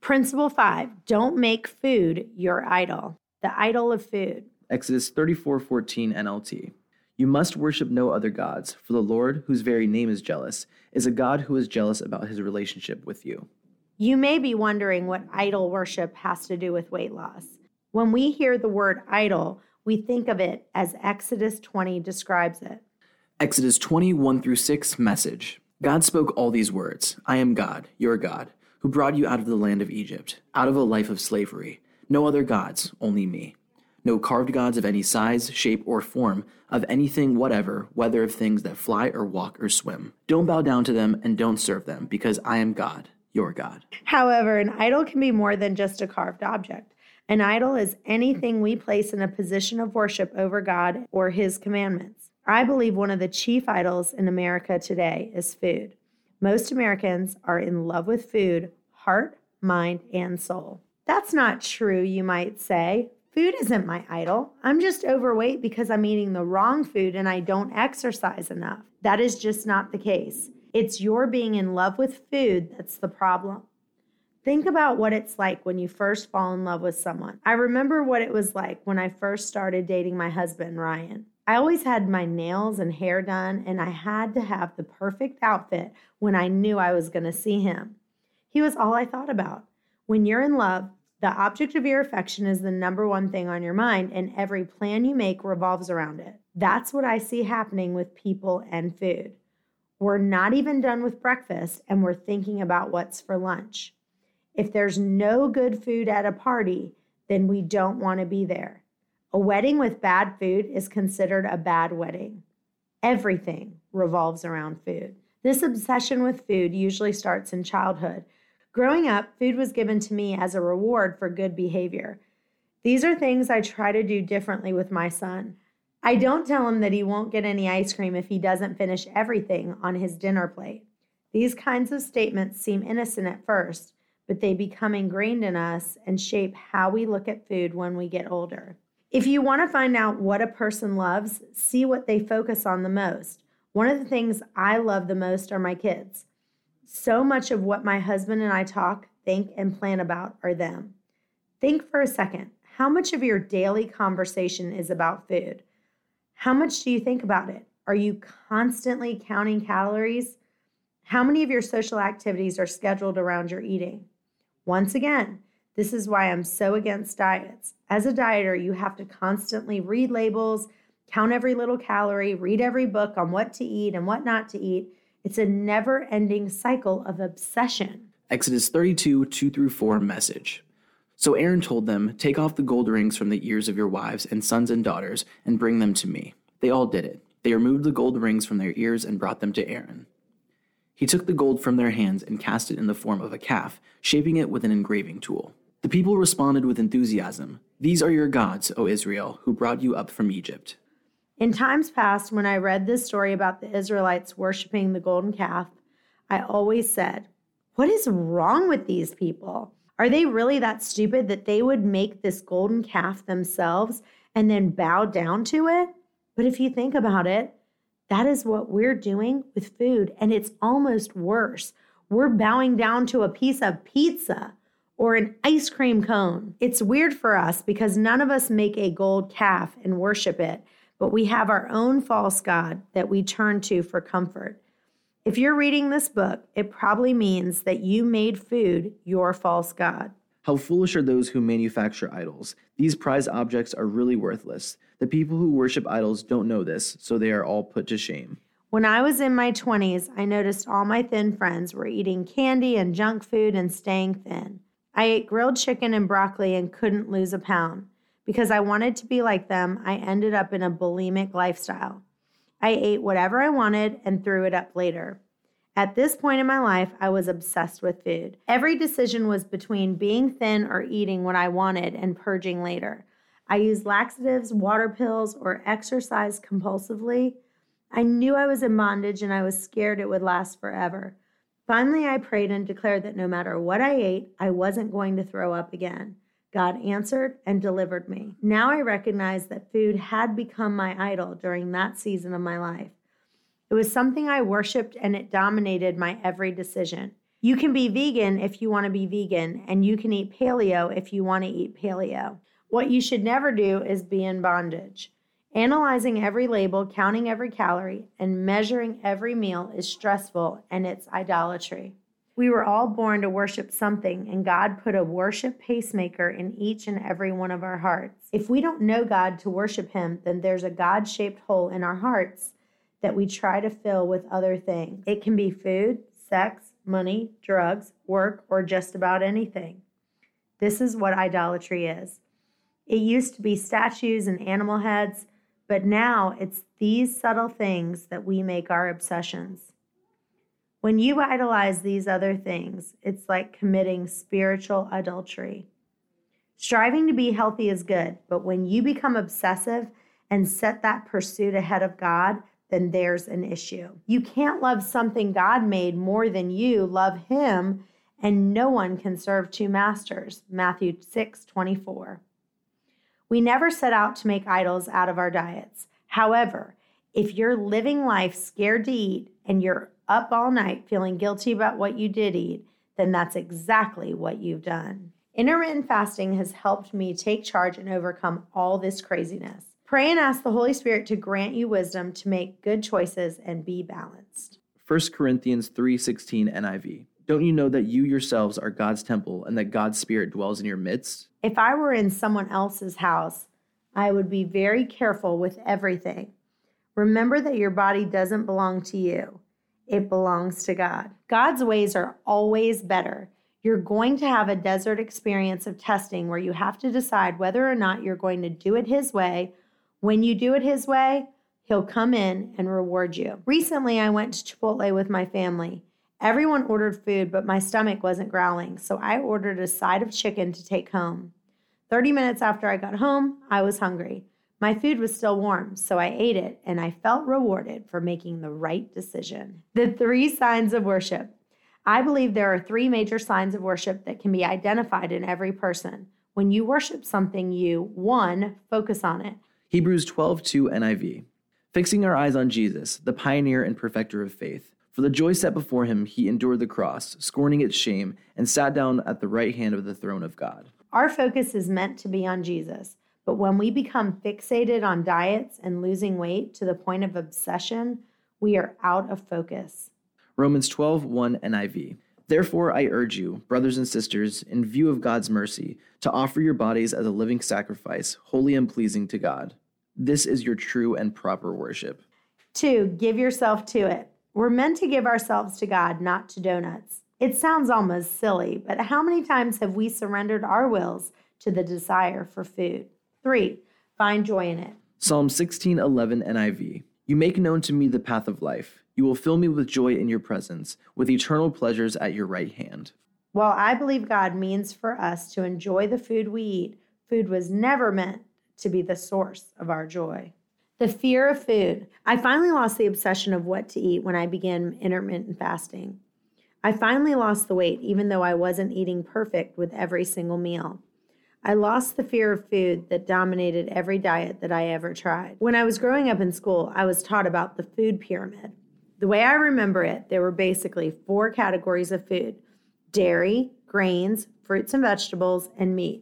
Principle 5, don't make food your idol. The idol of food. Exodus 34:14 NLT. You must worship no other gods, for the Lord, whose very name is jealous, is a God who is jealous about his relationship with you. You may be wondering what idol worship has to do with weight loss. When we hear the word idol, we think of it as Exodus 20 describes it. Exodus 20:1-6 message. God spoke all these words. I am God, your God, who brought you out of the land of Egypt, out of a life of slavery. No other gods, only me. No carved gods of any size, shape, or form, of anything whatever, whether of things that fly or walk or swim. Don't bow down to them and don't serve them, because I am God, your God. However, an idol can be more than just a carved object. An idol is anything we place in a position of worship over God or his commandments. I believe one of the chief idols in America today is food. Most Americans are in love with food, heart, mind, and soul. That's not true, you might say. Food isn't my idol. I'm just overweight because I'm eating the wrong food and I don't exercise enough. That is just not the case. It's your being in love with food that's the problem. Think about what it's like when you first fall in love with someone. I remember what it was like when I first started dating my husband, Ryan. I always had my nails and hair done, and I had to have the perfect outfit when I knew I was going to see him. He was all I thought about. When you're in love, the object of your affection is the number one thing on your mind, and every plan you make revolves around it. That's what I see happening with people and food. We're not even done with breakfast, and we're thinking about what's for lunch. If there's no good food at a party, then we don't want to be there. A wedding with bad food is considered a bad wedding. Everything revolves around food. This obsession with food usually starts in childhood. Growing up, food was given to me as a reward for good behavior. These are things I try to do differently with my son. I don't tell him that he won't get any ice cream if he doesn't finish everything on his dinner plate. These kinds of statements seem innocent at first, but they become ingrained in us and shape how we look at food when we get older. If you want to find out what a person loves, see what they focus on the most. One of the things I love the most are my kids. So much of what my husband and I talk, think, and plan about are them. Think for a second. How much of your daily conversation is about food? How much do you think about it? Are you constantly counting calories? How many of your social activities are scheduled around your eating? Once again, this is why I'm so against diets. As a dieter, you have to constantly read labels, count every little calorie, read every book on what to eat and what not to eat. It's a never-ending cycle of obsession. Exodus 32:2-4 message. So Aaron told them, take off the gold rings from the ears of your wives and sons and daughters and bring them to me. They all did it. They removed the gold rings from their ears and brought them to Aaron. He took the gold from their hands and cast it in the form of a calf, shaping it with an engraving tool. The people responded with enthusiasm. These are your gods, O Israel, who brought you up from Egypt. In times past, when I read this story about the Israelites worshiping the golden calf, I always said, what is wrong with these people? Are they really that stupid that they would make this golden calf themselves and then bow down to it? But if you think about it, that is what we're doing with food, and it's almost worse. We're bowing down to a piece of pizza or an ice cream cone. It's weird for us because none of us make a gold calf and worship it, but we have our own false god that we turn to for comfort. If you're reading this book, it probably means that you made food your false god. How foolish are those who manufacture idols. These prized objects are really worthless. The people who worship idols don't know this, so they are all put to shame. When I was in my 20s, I noticed all my thin friends were eating candy and junk food and staying thin. I ate grilled chicken and broccoli and couldn't lose a pound. Because I wanted to be like them, I ended up in a bulimic lifestyle. I ate whatever I wanted and threw it up later. At this point in my life, I was obsessed with food. Every decision was between being thin or eating what I wanted and purging later. I used laxatives, water pills, or exercised compulsively. I knew I was in bondage and I was scared it would last forever. Finally, I prayed and declared that no matter what I ate, I wasn't going to throw up again. God answered and delivered me. Now I recognize that food had become my idol during that season of my life. It was something I worshiped and it dominated my every decision. You can be vegan if you want to be vegan, and you can eat paleo if you want to eat paleo. What you should never do is be in bondage. Analyzing every label, counting every calorie, and measuring every meal is stressful, and it's idolatry. We were all born to worship something, and God put a worship pacemaker in each and every one of our hearts. If we don't know God to worship Him, then there's a God-shaped hole in our hearts that we try to fill with other things. It can be food, sex, money, drugs, work, or just about anything. This is what idolatry is. It used to be statues and animal heads, but now it's these subtle things that we make our obsessions. When you idolize these other things, it's like committing spiritual adultery. Striving to be healthy is good, but when you become obsessive and set that pursuit ahead of God, then there's an issue. You can't love something God made more than you love Him, and no one can serve two masters. Matthew 6:24. We never set out to make idols out of our diets. However, if you're living life scared to eat and you're up all night feeling guilty about what you did eat, then that's exactly what you've done. Intermittent fasting has helped me take charge and overcome all this craziness. Pray and ask the Holy Spirit to grant you wisdom to make good choices and be balanced. 1 Corinthians 3:16 NIV. Don't you know that you yourselves are God's temple and that God's Spirit dwells in your midst? If I were in someone else's house, I would be very careful with everything. Remember that your body doesn't belong to you. It belongs to God. God's ways are always better. You're going to have a desert experience of testing where you have to decide whether or not you're going to do it His way. When you do it His way, He'll come in and reward you. Recently, I went to Chipotle with my family. Everyone ordered food, but my stomach wasn't growling, so I ordered a side of chicken to take home. 30 minutes after I got home, I was hungry. My food was still warm, so I ate it, and I felt rewarded for making the right decision. The 3 signs of worship. I believe there are 3 major signs of worship that can be identified in every person. When you worship something, you, 1, focus on it. Hebrews 12:2 NIV. Fixing our eyes on Jesus, the pioneer and perfecter of faith. For the joy set before Him, He endured the cross, scorning its shame, and sat down at the right hand of the throne of God. Our focus is meant to be on Jesus. But when we become fixated on diets and losing weight to the point of obsession, we are out of focus. Romans 12:1 NIV. Therefore, I urge you, brothers and sisters, in view of God's mercy, to offer your bodies as a living sacrifice, holy and pleasing to God. This is your true and proper worship. 2, give yourself to it. We're meant to give ourselves to God, not to donuts. It sounds almost silly, but how many times have we surrendered our wills to the desire for food? 3, find joy in it. Psalm 16:11 NIV. You make known to me the path of life. You will fill me with joy in your presence, with eternal pleasures at your right hand. While I believe God means for us to enjoy the food we eat, food was never meant to be the source of our joy. The fear of food. I finally lost the obsession of what to eat when I began intermittent fasting. I finally lost the weight, even though I wasn't eating perfect with every single meal. I lost the fear of food that dominated every diet that I ever tried. When I was growing up in school, I was taught about the food pyramid. The way I remember it, there were basically 4 categories of food: dairy, grains, fruits and vegetables, and meat.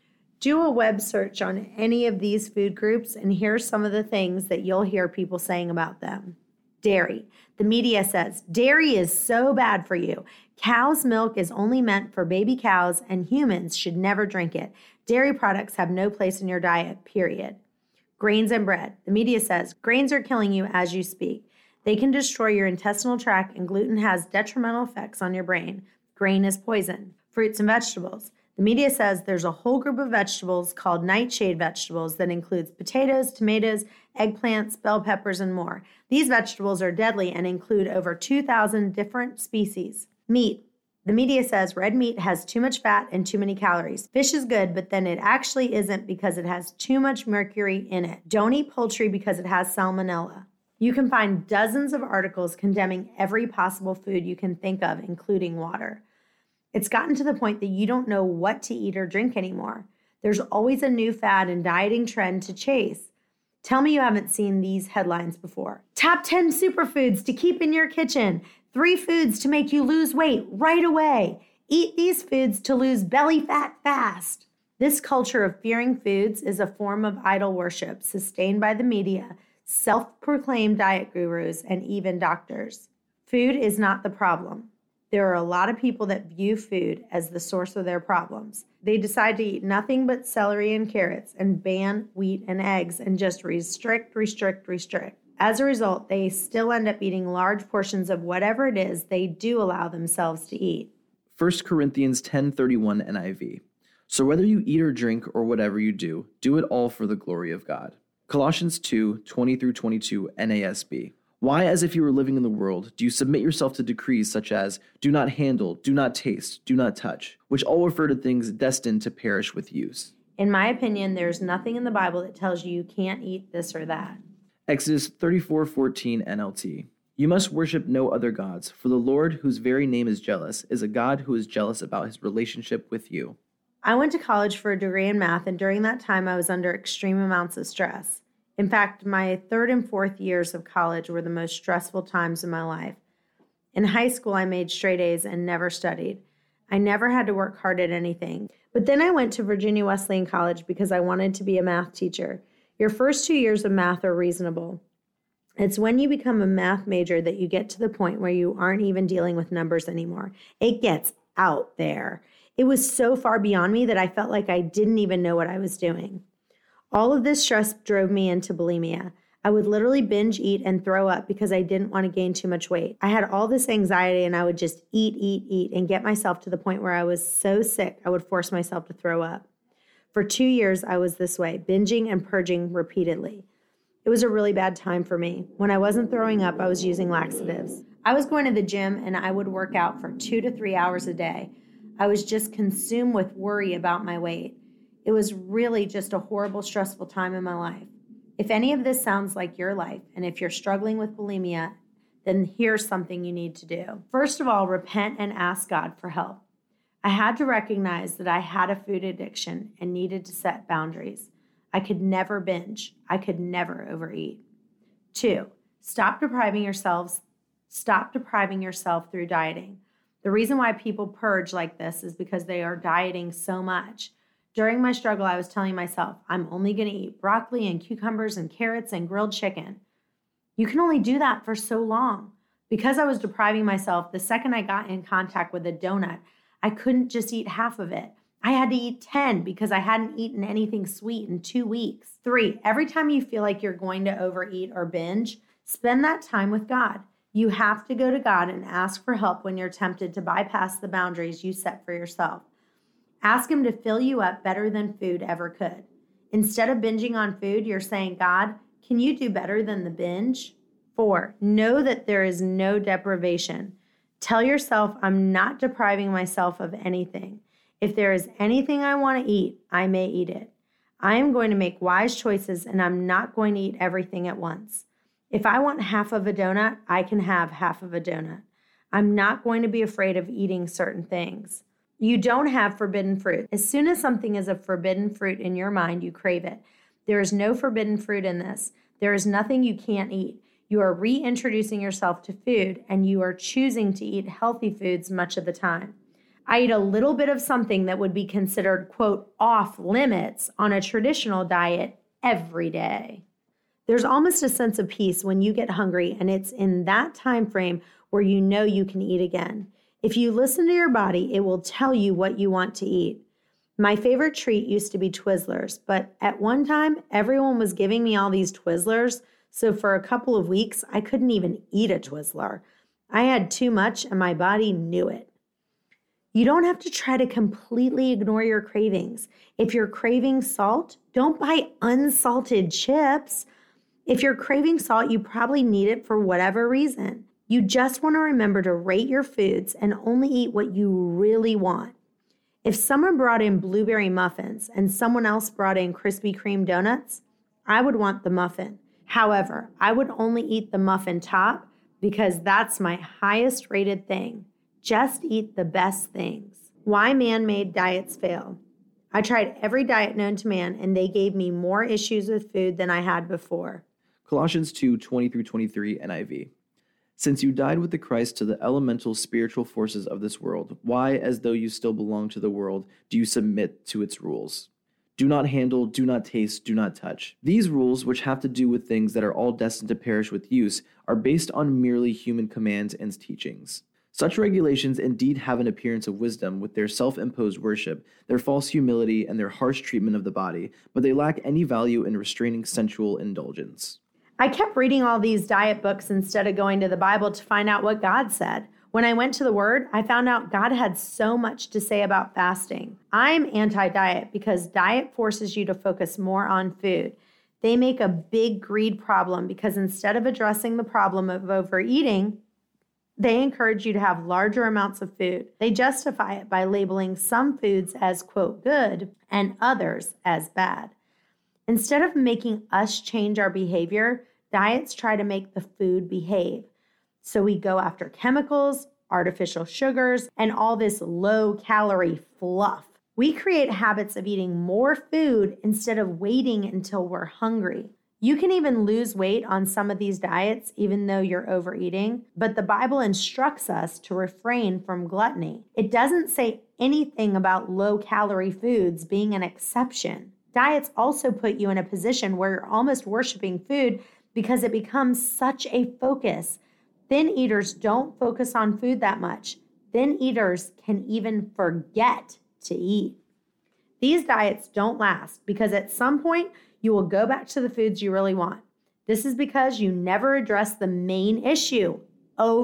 Do a web search on any of these food groups, and here's some of the things that you'll hear people saying about them. Dairy. The media says, dairy is so bad for you. Cow's milk is only meant for baby cows, and humans should never drink it. Dairy products have no place in your diet, period. Grains and bread. The media says, grains are killing you as you speak. They can destroy your intestinal tract, and gluten has detrimental effects on your brain. Grain is poison. Fruits and vegetables. The media says there's a whole group of vegetables called nightshade vegetables that includes potatoes, tomatoes, eggplants, bell peppers, and more. These vegetables are deadly and include over 2,000 different species. Meat. The media says red meat has too much fat and too many calories. Fish is good, but then it actually isn't because it has too much mercury in it. Don't eat poultry because it has salmonella. You can find dozens of articles condemning every possible food you can think of, including water. It's gotten to the point that you don't know what to eat or drink anymore. There's always a new fad and dieting trend to chase. Tell me you haven't seen these headlines before. Top 10 superfoods to keep in your kitchen. 3 foods to make you lose weight right away. Eat these foods to lose belly fat fast. This culture of fearing foods is a form of idol worship sustained by the media, self-proclaimed diet gurus, and even doctors. Food is not the problem. There are a lot of people that view food as the source of their problems. They decide to eat nothing but celery and carrots and ban wheat and eggs and just restrict. As a result, they still end up eating large portions of whatever it is they do allow themselves to eat. 1 Corinthians 10:31 NIV. So whether you eat or drink or whatever you do it all for the glory of God. Colossians 2:20-22 NASB. Why, as if you were living in the world, do you submit yourself to decrees such as, do not handle, do not taste, do not touch, which all refer to things destined to perish with use? In my opinion, there's nothing in the Bible that tells you can't eat this or that. Exodus 34:14 NLT. You must worship no other gods, for the Lord, whose very name is jealous, is a God who is jealous about his relationship with you. I went to college for a degree in math, and during that time, I was under extreme amounts of stress. In fact, my 3rd and 4th years of college were the most stressful times in my life. In high school, I made straight A's and never studied. I never had to work hard at anything. But then I went to Virginia Wesleyan College because I wanted to be a math teacher. Your first 2 years of math are reasonable. It's when you become a math major that you get to the point where you aren't even dealing with numbers anymore. It gets out there. It was so far beyond me that I felt like I didn't even know what I was doing. All of this stress drove me into bulimia. I would literally binge eat and throw up because I didn't want to gain too much weight. I had all this anxiety and I would just eat, and get myself to the point where I was so sick I would force myself to throw up. For 2 years, I was this way, binging and purging repeatedly. It was a really bad time for me. When I wasn't throwing up, I was using laxatives. I was going to the gym and I would work out for 2 to 3 hours a day. I was just consumed with worry about my weight. It was really just a horrible, stressful time in my life. If any of this sounds like your life, and if you're struggling with bulimia, then here's something you need to do. First of all, repent and ask God for help. I had to recognize that I had a food addiction and needed to set boundaries. I could never binge. I could never overeat. 2, stop depriving yourself through dieting. The reason why people purge like this is because they are dieting so much. During my struggle, I was telling myself, I'm only going to eat broccoli and cucumbers and carrots and grilled chicken. You can only do that for so long. Because I was depriving myself, the second I got in contact with a donut, I couldn't just eat half of it. I had to eat 10 because I hadn't eaten anything sweet in 2 weeks. 3, every time you feel like you're going to overeat or binge, spend that time with God. You have to go to God and ask for help when you're tempted to bypass the boundaries you set for yourself. Ask him to fill you up better than food ever could. Instead of binging on food, you're saying, God, can you do better than the binge? 4, know that there is no deprivation. Tell yourself, I'm not depriving myself of anything. If there is anything I want to eat, I may eat it. I am going to make wise choices and I'm not going to eat everything at once. If I want half of a donut, I can have half of a donut. I'm not going to be afraid of eating certain things. You don't have forbidden fruit. As soon as something is a forbidden fruit in your mind, you crave it. There is no forbidden fruit in this. There is nothing you can't eat. You are reintroducing yourself to food, and you are choosing to eat healthy foods much of the time. I eat a little bit of something that would be considered, quote, off limits on a traditional diet every day. There's almost a sense of peace when you get hungry, and it's in that time frame where you know you can eat again. If you listen to your body, it will tell you what you want to eat. My favorite treat used to be Twizzlers, but at one time, everyone was giving me all these Twizzlers, so for a couple of weeks, I couldn't even eat a Twizzler. I had too much, and my body knew it. You don't have to try to completely ignore your cravings. If you're craving salt, don't buy unsalted chips. If you're craving salt, you probably need it for whatever reason. You just want to remember to rate your foods and only eat what you really want. If someone brought in blueberry muffins and someone else brought in Krispy Kreme donuts, I would want the muffin. However, I would only eat the muffin top because that's my highest rated thing. Just eat the best things. Why man-made diets fail. I tried every diet known to man, and they gave me more issues with food than I had before. Colossians 2:20-23 NIV. Since you died with the Christ to the elemental spiritual forces of this world, why, as though you still belong to the world, do you submit to its rules? Do not handle, do not taste, do not touch. These rules, which have to do with things that are all destined to perish with use, are based on merely human commands and teachings. Such regulations indeed have an appearance of wisdom with their self-imposed worship, their false humility, and their harsh treatment of the body, but they lack any value in restraining sensual indulgence. I kept reading all these diet books instead of going to the Bible to find out what God said. When I went to the Word, I found out God had so much to say about fasting. I'm anti-diet because diet forces you to focus more on food. They make a big greed problem because instead of addressing the problem of overeating, they encourage you to have larger amounts of food. They justify it by labeling some foods as, quote, good and others as bad. Instead of making us change our behavior, diets try to make the food behave. So we go after chemicals, artificial sugars, and all this low-calorie fluff. We create habits of eating more food instead of waiting until we're hungry. You can even lose weight on some of these diets even though you're overeating, but the Bible instructs us to refrain from gluttony. It doesn't say anything about low-calorie foods being an exception. Diets also put you in a position where you're almost worshiping food because it becomes such a focus. Thin eaters don't focus on food that much. Thin eaters can even forget to eat. These diets don't last because at some point you will go back to the foods you really want. This is because you never address the main issue,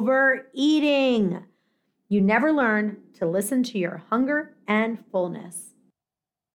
overeating. You never learn to listen to your hunger and fullness.